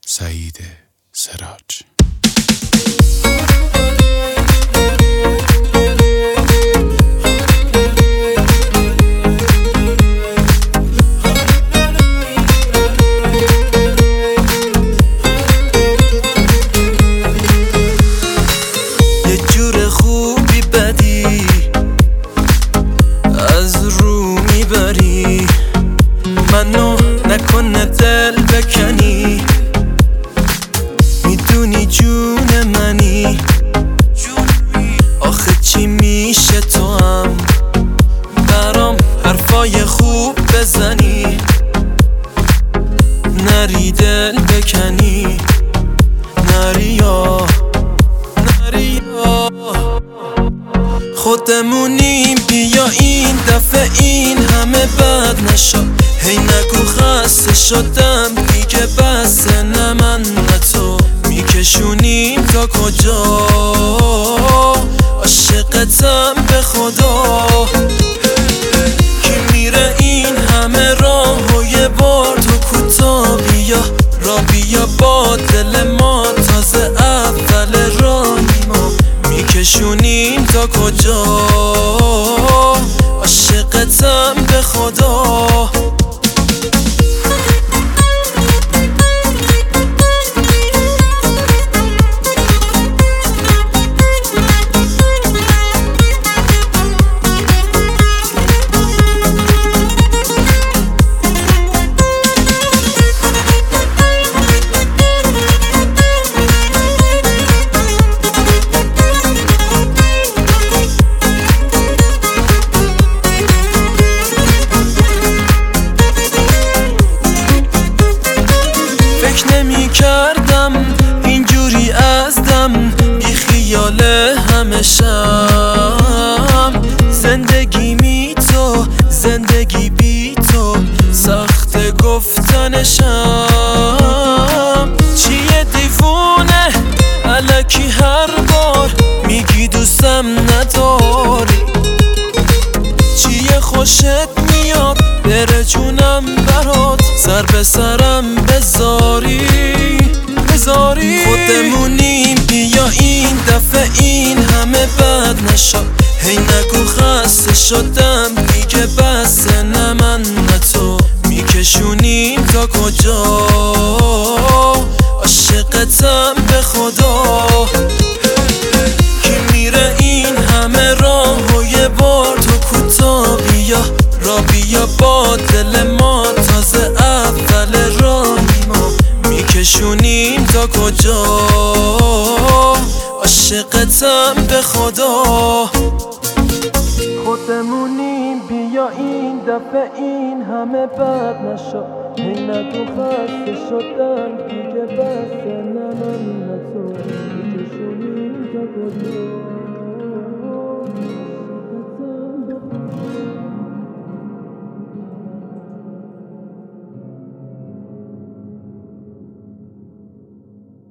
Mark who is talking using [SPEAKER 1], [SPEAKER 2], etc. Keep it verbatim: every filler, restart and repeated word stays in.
[SPEAKER 1] سعید سراج.
[SPEAKER 2] یه جور خوبی بدی از رو میبری، منو نکنه دل بکنی، میدونی جون منی، آخه چی میشه تو هم برام حرفای خوب بزنی، نری دل بکنی، نری یا نری یا خودمونیم، بیا این دفعه این همه بد نشو، هی نگو خسته شدم دیگه بسه، نه من نه تو میکشونیم تا کجا، عاشقتم به خدا، کی میره این همه راه و یه بار تو کوتا، بیا را بیا با دل ما تازه اول راهیم و میکشونیم تا کجا، عاشقتم به خدا. نمی کردم اینجوری از دم بی خیال همشم، زندگی می تو زندگی بی تو سخت گفتنشم، چیه دیوونه الکی هر بار میگی دوستم نداری، چیه خوشت میاد بره جونم برات، سر به سرم بذاری بذاری، خودمونیم بیا این دفعه این همه بد نشو، هی نگو خسته شدم دیگه بسه، نه من نه تو میکشونیم تا کجا، عاشقتم به خدا، کی میره این همه راه و یه بار تو کوتا، بیا را بیا با دل ما تازه اول راهیم و میکشونیم تا کجا، عاشقتم به خدا. خودمونیم بیا این دفعه این همه بد نشو، هی نگو خسته شدم دیگه بسه، نه من نه تو میکشونیم تا کجا.